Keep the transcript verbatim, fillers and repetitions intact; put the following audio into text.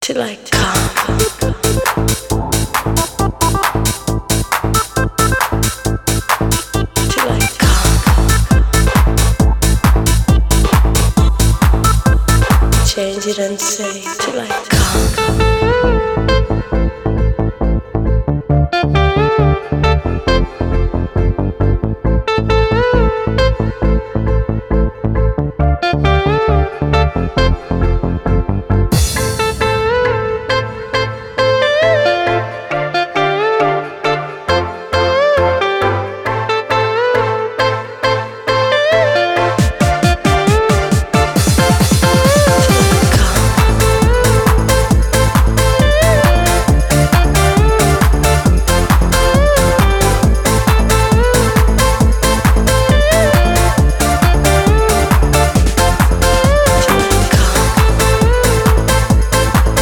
till I come. Till I come. Change it and say it.